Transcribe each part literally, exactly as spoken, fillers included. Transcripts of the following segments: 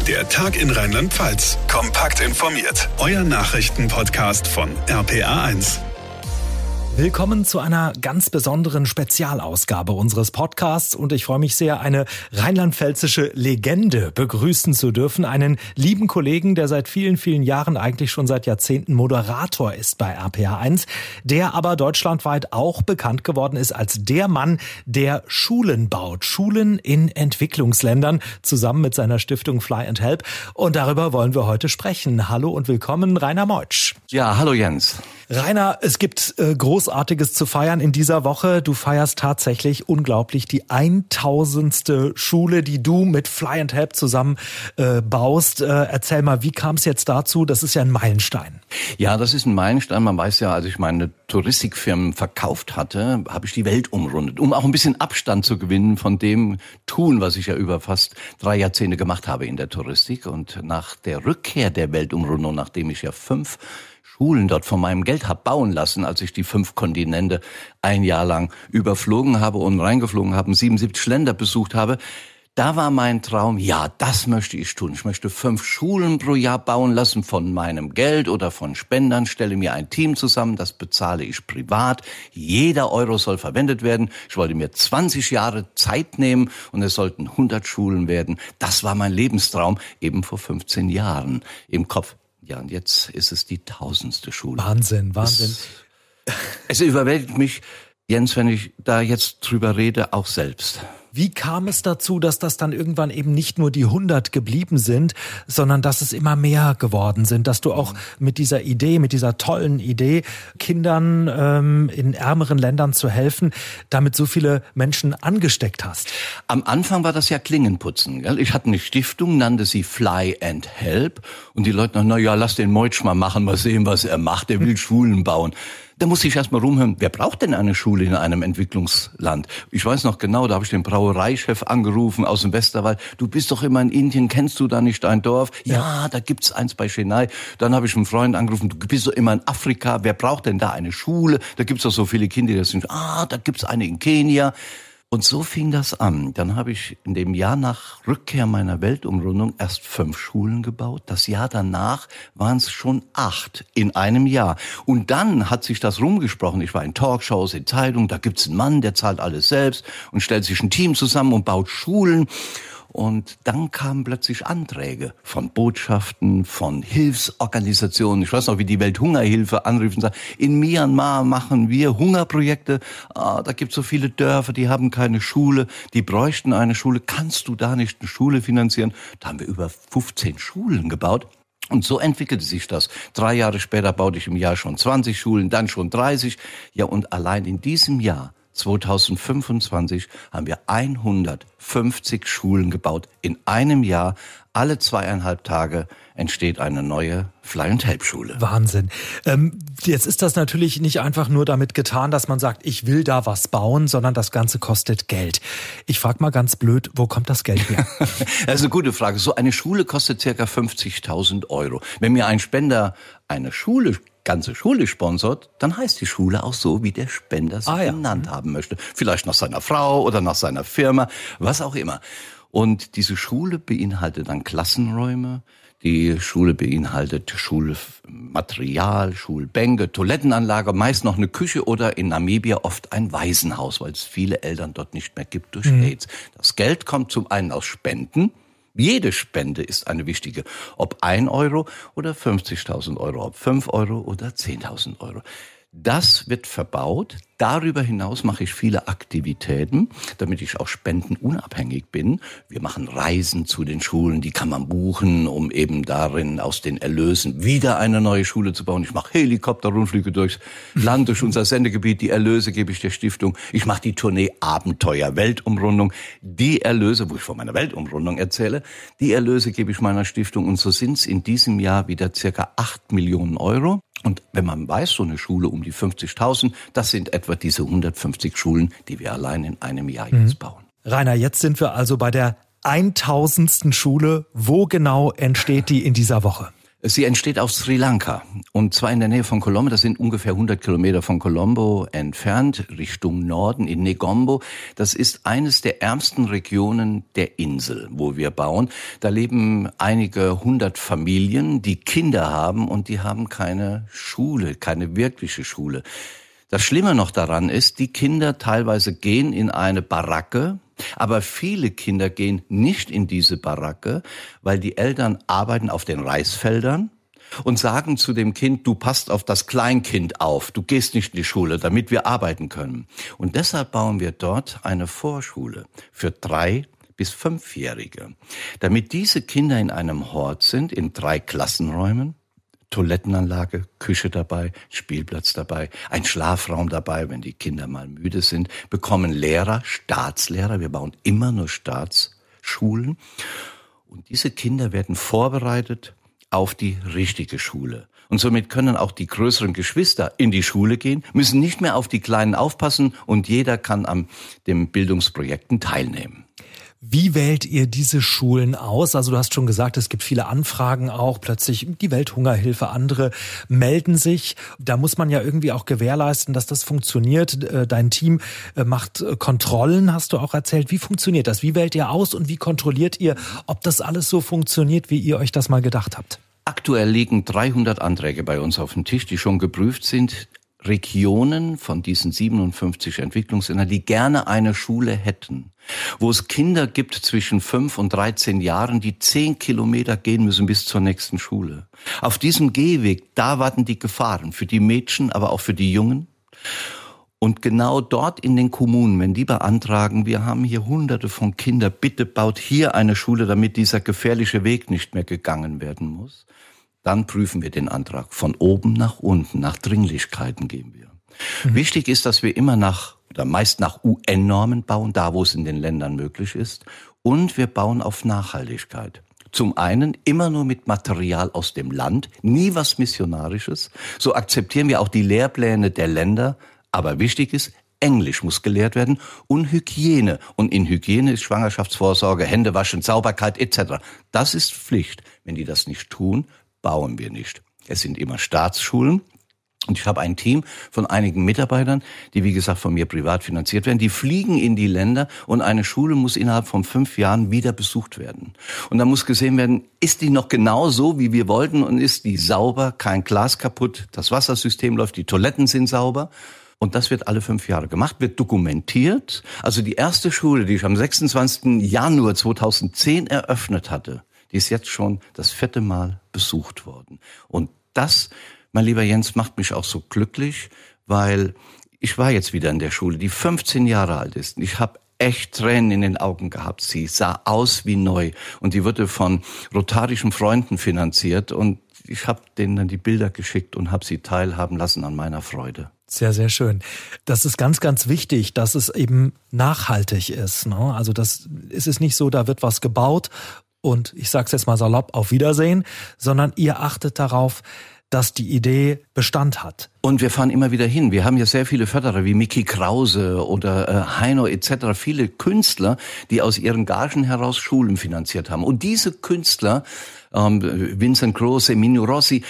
Der Tag in Rheinland-Pfalz. Kompakt informiert. Euer Nachrichtenpodcast von R P R eins. Willkommen zu einer ganz besonderen Spezialausgabe unseres Podcasts und ich freue mich sehr, eine rheinland-pfälzische Legende begrüßen zu dürfen. Einen lieben Kollegen, der seit vielen, vielen Jahren, eigentlich schon seit Jahrzehnten Moderator ist bei R P R eins, der aber deutschlandweit auch bekannt geworden ist als der Mann, der Schulen baut. Schulen in Entwicklungsländern, zusammen mit seiner Stiftung Fly and Help. Und darüber wollen wir heute sprechen. Hallo und willkommen, Rainer Meutsch. Ja, hallo Jens. Rainer, es gibt äh, Großartiges zu feiern in dieser Woche. Du feierst tatsächlich unglaublich die tausendste Schule, die du mit Fly and Help zusammen äh, baust. Äh, erzähl mal, wie kam es jetzt dazu? Das ist ja ein Meilenstein. Ja, das ist ein Meilenstein. Man weiß ja, als ich meine Touristikfirmen verkauft hatte, habe ich die Welt umrundet, um auch ein bisschen Abstand zu gewinnen von dem Tun, was ich ja über fast drei Jahrzehnte gemacht habe in der Touristik. Und nach der Rückkehr der Weltumrundung, nachdem ich ja fünf Schulen dort von meinem Geld habe bauen lassen, als ich die fünf Kontinente ein Jahr lang überflogen habe und reingeflogen habe, siebenundsiebzig Länder besucht habe, da war mein Traum, ja, das möchte ich tun. Ich möchte fünf Schulen pro Jahr bauen lassen von meinem Geld oder von Spendern, stelle mir ein Team zusammen, das bezahle ich privat. Jeder Euro soll verwendet werden. Ich wollte mir zwanzig Jahre Zeit nehmen und es sollten hundert Schulen werden. Das war mein Lebenstraum, eben vor fünfzehn Jahren im Kopf. Ja, und jetzt ist es die tausendste Schule. Wahnsinn, Wahnsinn. Es, es überwältigt mich, Jens, wenn ich da jetzt drüber rede, auch selbst. Wie kam es dazu, dass das dann irgendwann eben nicht nur die hundert geblieben sind, sondern dass es immer mehr geworden sind, dass du auch mit dieser Idee, mit dieser tollen Idee, Kindern ähm, in ärmeren Ländern zu helfen, damit so viele Menschen angesteckt hast? Am Anfang war das ja Klingenputzen. Gell? Ich hatte eine Stiftung, nannte sie Fly and Help und die Leute noch, na ja, lass den Meutsch mal machen, mal sehen, was er macht, er will Schulen bauen. Da musste ich erst mal rumhören, wer braucht denn eine Schule in einem Entwicklungsland? Ich weiß noch genau, da habe ich den Brauereichef angerufen aus dem Westerwald. Du bist doch immer in Indien, kennst du da nicht ein Dorf? Ja, ja, da gibt's eins bei Chennai. Dann habe ich einen Freund angerufen, du bist doch immer in Afrika, wer braucht denn da eine Schule? Da gibt's doch so viele Kinder, die sind, ah, da gibt's eine in Kenia. Und so fing das an. Dann habe ich in dem Jahr nach Rückkehr meiner Weltumrundung erst fünf Schulen gebaut. Das Jahr danach waren es schon acht in einem Jahr. Und dann hat sich das rumgesprochen. Ich war in Talkshows, in Zeitungen. Da gibt's einen Mann, der zahlt alles selbst und stellt sich ein Team zusammen und baut Schulen. Und dann kamen plötzlich Anträge von Botschaften, von Hilfsorganisationen. Ich weiß noch, wie die Welthungerhilfe anrief und sagte, in Myanmar machen wir Hungerprojekte. Ah, da gibt es so viele Dörfer, die haben keine Schule, die bräuchten eine Schule. Kannst du da nicht eine Schule finanzieren? Da haben wir über fünfzehn Schulen gebaut. Und so entwickelte sich das. Drei Jahre später baute ich im Jahr schon zwanzig Schulen, dann schon dreißig. Ja, und allein in diesem Jahr zweitausendfünfundzwanzig haben wir hundertfünfzig Schulen gebaut. In einem Jahr, alle zweieinhalb Tage entsteht eine neue Fly and Help Schule. Wahnsinn. Ähm, jetzt ist das natürlich nicht einfach nur damit getan, dass man sagt, ich will da was bauen, sondern das Ganze kostet Geld. Ich frage mal ganz blöd, wo kommt das Geld her? Das ist eine gute Frage. So eine Schule kostet circa fünfzigtausend Euro. Wenn mir ein Spender eine Schule ganze Schule sponsort, dann heißt die Schule auch so, wie der Spender sie ah, ja. genannt haben möchte. Vielleicht nach seiner Frau oder nach seiner Firma, was auch immer. Und diese Schule beinhaltet dann Klassenräume, die Schule beinhaltet Schulmaterial, Schulbänke, Toilettenanlage, meist noch eine Küche oder in Namibia oft ein Waisenhaus, weil es viele Eltern dort nicht mehr gibt durch mhm. AIDS. Das Geld kommt zum einen aus Spenden. Jede Spende ist eine wichtige, ob ein Euro oder fünfzigtausend Euro, ob fünf Euro oder zehntausend Euro. Das wird verbaut. Darüber hinaus mache ich viele Aktivitäten, damit ich auch spendenunabhängig bin. Wir machen Reisen zu den Schulen, die kann man buchen, um eben darin aus den Erlösen wieder eine neue Schule zu bauen. Ich mache Helikopterrundflüge durchs Land, durch unser Sendegebiet. Die Erlöse gebe ich der Stiftung. Ich mache die Tournee Abenteuer Weltumrundung. Die Erlöse, wo ich von meiner Weltumrundung erzähle, die Erlöse gebe ich meiner Stiftung. Und so sind es in diesem Jahr wieder circa acht Millionen Euro. Und wenn man weiß, so eine Schule um die fünfzigtausend, das sind etwa diese hundertfünfzig Schulen, die wir allein in einem Jahr jetzt mhm. bauen. Rainer, jetzt sind wir also bei der tausendsten Schule. Wo genau entsteht die in dieser Woche? Sie entsteht auf Sri Lanka und zwar in der Nähe von Colombo. Das sind ungefähr hundert Kilometer von Colombo entfernt, Richtung Norden in Negombo. Das ist eines der ärmsten Regionen der Insel, wo wir bauen. Da leben einige hundert Familien, die Kinder haben und die haben keine Schule, keine wirkliche Schule. Das Schlimme noch daran ist, die Kinder teilweise gehen in eine Baracke, aber viele Kinder gehen nicht in diese Baracke, weil die Eltern arbeiten auf den Reisfeldern und sagen zu dem Kind, du passt auf das Kleinkind auf, du gehst nicht in die Schule, damit wir arbeiten können. Und deshalb bauen wir dort eine Vorschule für drei bis fünfjährige, damit diese Kinder in einem Hort sind, in drei Klassenräumen. Toilettenanlage, Küche dabei, Spielplatz dabei, ein Schlafraum dabei, wenn die Kinder mal müde sind, bekommen Lehrer, Staatslehrer, wir bauen immer nur Staatsschulen und diese Kinder werden vorbereitet auf die richtige Schule. Und somit können auch die größeren Geschwister in die Schule gehen, müssen nicht mehr auf die Kleinen aufpassen und jeder kann an den Bildungsprojekten teilnehmen. Wie wählt ihr diese Schulen aus? Also du hast schon gesagt, es gibt viele Anfragen auch, plötzlich die Welthungerhilfe, andere melden sich. Da muss man ja irgendwie auch gewährleisten, dass das funktioniert. Dein Team macht Kontrollen, hast du auch erzählt. Wie funktioniert das? Wie wählt ihr aus und wie kontrolliert ihr, ob das alles so funktioniert, wie ihr euch das mal gedacht habt? Aktuell liegen dreihundert Anträge bei uns auf dem Tisch, die schon geprüft sind. Regionen von diesen siebenundfünfzig Entwicklungsländern, die gerne eine Schule hätten, wo es Kinder gibt zwischen fünf und dreizehn Jahren, die zehn Kilometer gehen müssen bis zur nächsten Schule. Auf diesem Gehweg, da warten die Gefahren für die Mädchen, aber auch für die Jungen. Und genau dort in den Kommunen, wenn die beantragen, wir haben hier hunderte von Kindern, bitte baut hier eine Schule, damit dieser gefährliche Weg nicht mehr gegangen werden muss. Dann prüfen wir den Antrag von oben nach unten, nach Dringlichkeiten gehen wir. Mhm. Wichtig ist, dass wir immer nach, oder meist nach U N-Normen bauen, da wo es in den Ländern möglich ist. Und wir bauen auf Nachhaltigkeit. Zum einen immer nur mit Material aus dem Land, nie was Missionarisches. So akzeptieren wir auch die Lehrpläne der Länder. Aber wichtig ist, Englisch muss gelehrt werden und Hygiene. Und in Hygiene ist Schwangerschaftsvorsorge, Händewaschen, Sauberkeit et cetera. Das ist Pflicht. Wenn die das nicht tun, bauen wir nicht. Es sind immer Staatsschulen und ich habe ein Team von einigen Mitarbeitern, die wie gesagt von mir privat finanziert werden. Die fliegen in die Länder und eine Schule muss innerhalb von fünf Jahren wieder besucht werden. Und da muss gesehen werden, ist die noch genau so, wie wir wollten und ist die sauber, kein Glas kaputt, das Wassersystem läuft, die Toiletten sind sauber. Und das wird alle fünf Jahre gemacht, wird dokumentiert. Also die erste Schule, die ich am sechsundzwanzigsten Januar zweitausendzehn eröffnet hatte, die ist jetzt schon das vierte Mal besucht worden. Und das, mein lieber Jens, macht mich auch so glücklich, weil ich war jetzt wieder in der Schule, die fünfzehn Jahre alt ist. Ich habe echt Tränen in den Augen gehabt. Sie sah aus wie neu und die wurde von rotarischen Freunden finanziert. Und ich habe denen dann die Bilder geschickt und habe sie teilhaben lassen an meiner Freude. Sehr, sehr schön. Das ist ganz, ganz wichtig, dass es eben nachhaltig ist, ne? Also das ist es nicht so, da wird was gebaut und ich sag's jetzt mal salopp, auf Wiedersehen, sondern ihr achtet darauf, dass die Idee Bestand hat. Und wir fahren immer wieder hin. Wir haben ja sehr viele Förderer wie Mickey Krause oder äh, Heino et cetera, viele Künstler, die aus ihren Gagen heraus Schulen finanziert haben. Und diese Künstler, ähm, Vincent Grosse, Mino Rossi,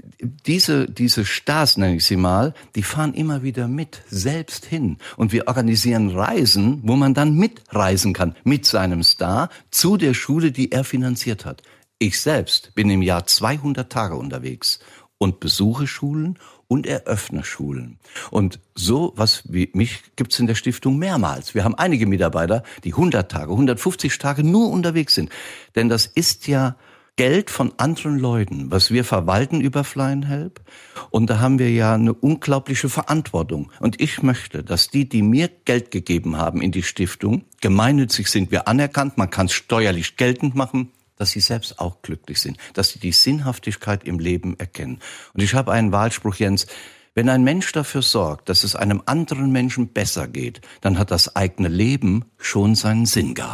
diese diese Stars, nenne ich sie mal, die fahren immer wieder mit, selbst hin. Und wir organisieren Reisen, wo man dann mitreisen kann, mit seinem Star zu der Schule, die er finanziert hat. Ich selbst bin im Jahr zweihundert Tage unterwegs und besuche Schulen und eröffne Schulen. Und so was wie mich gibt's in der Stiftung mehrmals. Wir haben einige Mitarbeiter, die hundert Tage, hundertfünfzig Tage nur unterwegs sind. Denn das ist ja Geld von anderen Leuten, was wir verwalten über Fly and Help. Und da haben wir ja eine unglaubliche Verantwortung. Und ich möchte, dass die, die mir Geld gegeben haben in die Stiftung, gemeinnützig sind wir anerkannt, man kann es steuerlich geltend machen, dass sie selbst auch glücklich sind, dass sie die Sinnhaftigkeit im Leben erkennen. Und ich habe einen Wahlspruch, Jens: Wenn ein Mensch dafür sorgt, dass es einem anderen Menschen besser geht, dann hat das eigene Leben schon seinen Sinn gehabt.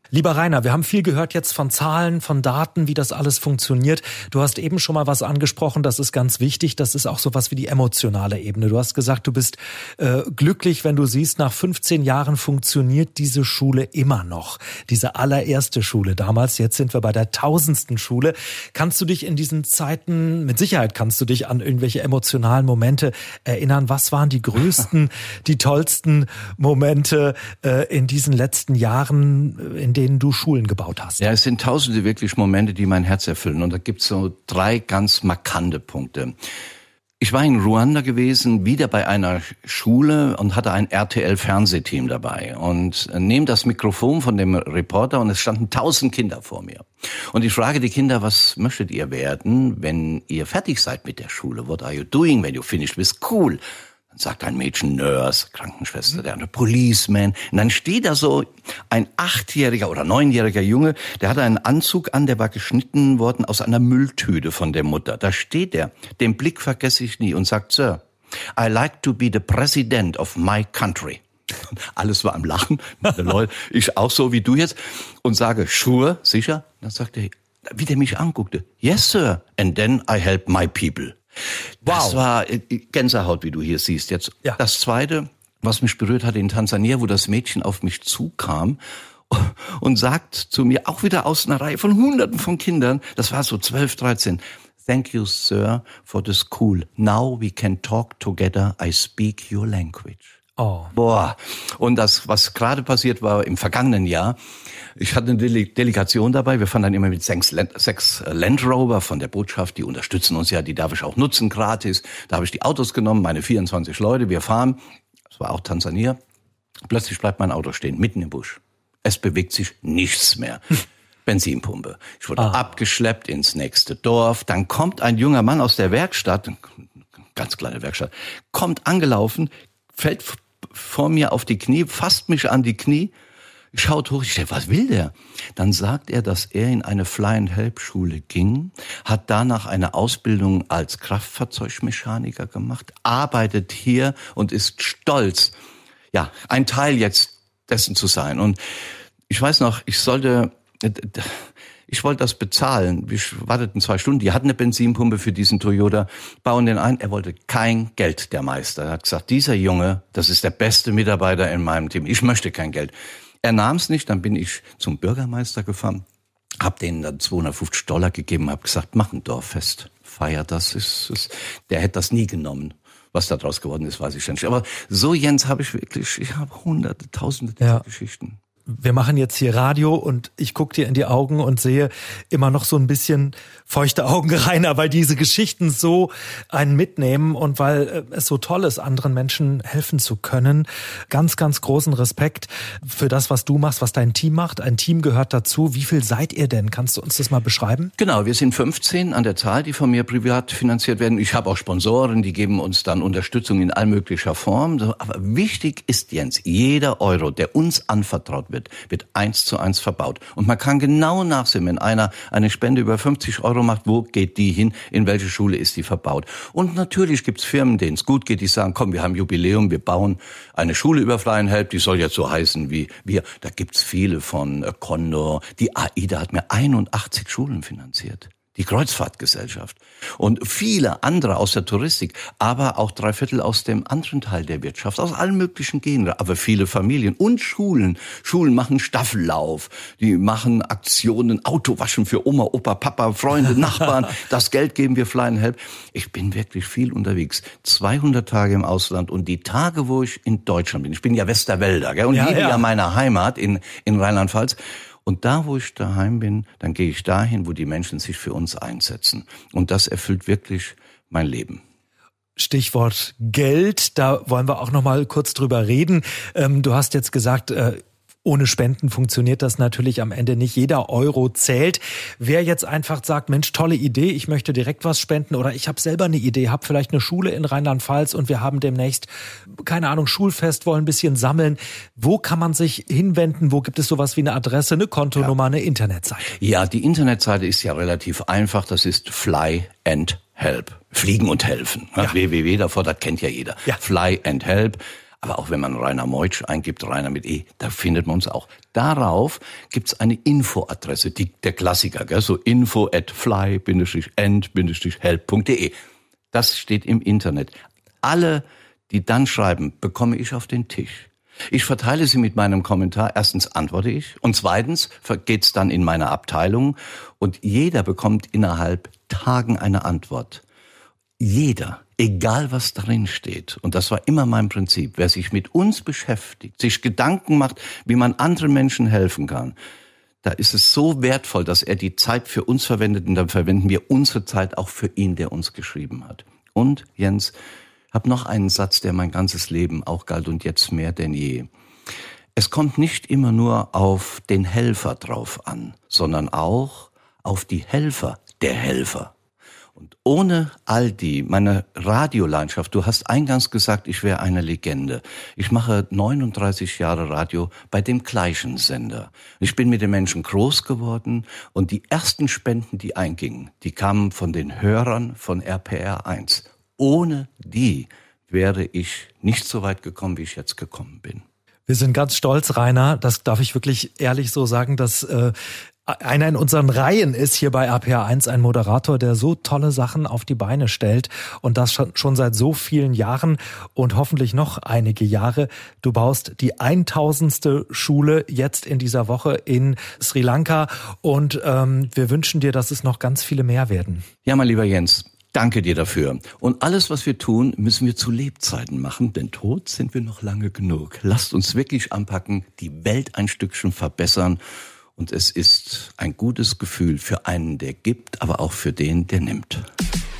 Lieber Rainer, wir haben viel gehört jetzt von Zahlen, von Daten, wie das alles funktioniert. Du hast eben schon mal was angesprochen, das ist ganz wichtig. Das ist auch sowas wie die emotionale Ebene. Du hast gesagt, du bist äh, glücklich, wenn du siehst, nach fünfzehn Jahren funktioniert diese Schule immer noch. Diese allererste Schule damals. Jetzt sind wir bei der tausendsten Schule. Kannst du dich in diesen Zeiten, mit Sicherheit kannst du dich an irgendwelche emotionalen Momente erinnern? Was waren die größten, die tollsten Momente äh, in diesen letzten Jahren, in denen du Schulen gebaut hast? Ja, es sind tausende wirklich Momente, die mein Herz erfüllen. Und da gibt's so drei ganz markante Punkte. Ich war in Ruanda gewesen, wieder bei einer Schule und hatte ein R T L-Fernsehteam dabei. Und nehme das Mikrofon von dem Reporter und es standen tausend Kinder vor mir. Und ich frage die Kinder, was möchtet ihr werden, wenn ihr fertig seid mit der Schule? What are you doing when you finished with school? Dann sagt ein Mädchen Nurse, Krankenschwester, der andere Policeman. Und dann steht da so ein achtjähriger oder neunjähriger Junge, der hatte einen Anzug an, der war geschnitten worden aus einer Mülltüte von der Mutter. Da steht er, den Blick vergesse ich nie und sagt, Sir, I like to be the president of my country. Alles war am Lachen, Leute, ich auch so wie du jetzt, und sage, sure, sicher? Dann sagt er, wie der mich anguckte, yes, sir, and then I help my people. Wow. Das war Gänsehaut, wie du hier siehst jetzt. Ja. Das Zweite, was mich berührt hat in Tansania, wo das Mädchen auf mich zukam und sagt zu mir, auch wieder aus einer Reihe von Hunderten von Kindern, das war so zwölf, dreizehn, thank you, sir, for the school. Now we can talk together. I speak your language. Oh. Boah. Und das, was gerade passiert war im vergangenen Jahr, ich hatte eine Dele- Delegation dabei, wir fahren dann immer mit sechs, Land- sechs Land Rover von der Botschaft, die unterstützen uns ja, die darf ich auch nutzen, gratis. Da habe ich die Autos genommen, meine vierundzwanzig Leute, wir fahren, das war auch Tansania, plötzlich bleibt mein Auto stehen, mitten im Busch. Es bewegt sich nichts mehr. Benzinpumpe. Ich wurde ah. abgeschleppt ins nächste Dorf, dann kommt ein junger Mann aus der Werkstatt, ganz kleine Werkstatt, kommt angelaufen, fällt vor mir auf die Knie, fasst mich an die Knie, schaut hoch, ich denke, was will der? Dann sagt er, dass er in eine Fly-and-Help-Schule ging, hat danach eine Ausbildung als Kraftfahrzeugmechaniker gemacht, arbeitet hier und ist stolz, ja, ein Teil jetzt dessen zu sein. Und ich weiß noch, ich sollte, ich wollte das bezahlen. Wir warteten zwei Stunden, die hatten eine Benzinpumpe für diesen Toyota, bauen den ein. Er wollte kein Geld, der Meister. Er hat gesagt, dieser Junge, das ist der beste Mitarbeiter in meinem Team. Ich möchte kein Geld. Er nahm es nicht, dann bin ich zum Bürgermeister gefahren, hab denen dann zweihundertfünfzig Dollar gegeben, hab gesagt, mach ein Dorffest, feier das. Ist, ist, der hätte das nie genommen. Was da draus geworden ist, weiß ich nicht. Aber so, Jens, habe ich wirklich, ich habe hunderte, tausende dieser ja. Geschichten. Wir machen jetzt hier Radio und ich gucke dir in die Augen und sehe immer noch so ein bisschen feuchte Augen, Rainer, weil diese Geschichten so einen mitnehmen und weil es so toll ist, anderen Menschen helfen zu können. Ganz, ganz großen Respekt für das, was du machst, was dein Team macht. Ein Team gehört dazu. Wie viel seid ihr denn? Kannst du uns das mal beschreiben? Genau, wir sind fünfzehn an der Zahl, die von mir privat finanziert werden. Ich habe auch Sponsoren, die geben uns dann Unterstützung in allmöglicher Form. Aber wichtig ist, Jens, jeder Euro, der uns anvertraut wird, wird eins zu eins verbaut. Und man kann genau nachsehen, wenn einer eine Spende über fünfzig Euro macht, wo geht die hin, in welche Schule ist die verbaut. Und natürlich gibt's Firmen, denen es gut geht, die sagen, komm, wir haben Jubiläum, wir bauen eine Schule über Fly-and-Help, die soll jetzt so heißen wie wir. Da gibt's viele von äh, Condor. Die AIDA hat mir einundachtzig Schulen finanziert. Die Kreuzfahrtgesellschaft und viele andere aus der Touristik, aber auch drei Viertel aus dem anderen Teil der Wirtschaft, aus allen möglichen Gegenden, aber viele Familien und Schulen. Schulen machen Staffellauf, die machen Aktionen, Autowaschen für Oma, Opa, Papa, Freunde, Nachbarn. Das Geld geben wir Fly-and-Help. Ich bin wirklich viel unterwegs, zweihundert Tage im Ausland und die Tage, wo ich in Deutschland bin, ich bin ja Westerwälder, gell, und ja, liebe ja. ja meine Heimat in, in Rheinland-Pfalz. Und da, wo ich daheim bin, dann gehe ich dahin, wo die Menschen sich für uns einsetzen. Und das erfüllt wirklich mein Leben. Stichwort Geld, da wollen wir auch noch mal kurz drüber reden. Du hast jetzt gesagt, ohne Spenden funktioniert das natürlich am Ende nicht. Jeder Euro zählt. Wer jetzt einfach sagt, Mensch, tolle Idee, ich möchte direkt was spenden oder ich habe selber eine Idee, habe vielleicht eine Schule in Rheinland-Pfalz und wir haben demnächst, keine Ahnung, Schulfest, wollen ein bisschen sammeln. Wo kann man sich hinwenden? Wo gibt es sowas wie eine Adresse, eine Kontonummer, ja. eine Internetseite? Ja, die Internetseite ist ja relativ einfach. Das ist Fly and Help. Fliegen und helfen. Ja. w w w davor, das kennt ja jeder. Ja. Fly and Help. Aber auch wenn man Rainer Meutsch eingibt, Rainer mit E, da findet man uns auch. Darauf gibt's eine Infoadresse, die, der Klassiker, gell? So info at fly and help punkt de. Das steht im Internet. Alle, die dann schreiben, bekomme ich auf den Tisch. Ich verteile sie mit meinem Kommentar. Erstens antworte ich und zweitens geht's dann in meine Abteilung und jeder bekommt innerhalb Tagen eine Antwort. Jeder, egal was drin steht. Und das war immer mein Prinzip. Wer sich mit uns beschäftigt, sich Gedanken macht, wie man anderen Menschen helfen kann, da ist es so wertvoll, dass er die Zeit für uns verwendet und dann verwenden wir unsere Zeit auch für ihn, der uns geschrieben hat. Und Jens, hab noch einen Satz, der mein ganzes Leben auch galt und jetzt mehr denn je. Es kommt nicht immer nur auf den Helfer drauf an, sondern auch auf die Helfer der Helfer. Und ohne all die, meine Radiolandschaft, du hast eingangs gesagt, ich wäre eine Legende. Ich mache neununddreißig Jahre Radio bei dem gleichen Sender. Ich bin mit den Menschen groß geworden und die ersten Spenden, die eingingen, die kamen von den Hörern von R P R eins. Ohne die wäre ich nicht so weit gekommen, wie ich jetzt gekommen bin. Wir sind ganz stolz, Rainer, das darf ich wirklich ehrlich so sagen, dass äh, einer in unseren Reihen ist hier bei R P R eins, ein Moderator, der so tolle Sachen auf die Beine stellt und das schon, schon seit so vielen Jahren und hoffentlich noch einige Jahre. Du baust die tausendste Schule jetzt in dieser Woche in Sri Lanka und ähm, wir wünschen dir, dass es noch ganz viele mehr werden. Ja, mein lieber Jens, danke dir dafür. Und alles, was wir tun, müssen wir zu Lebzeiten machen, denn tot sind wir noch lange genug. Lasst uns wirklich anpacken, die Welt ein Stückchen verbessern. Und es ist ein gutes Gefühl für einen, der gibt, aber auch für den, der nimmt.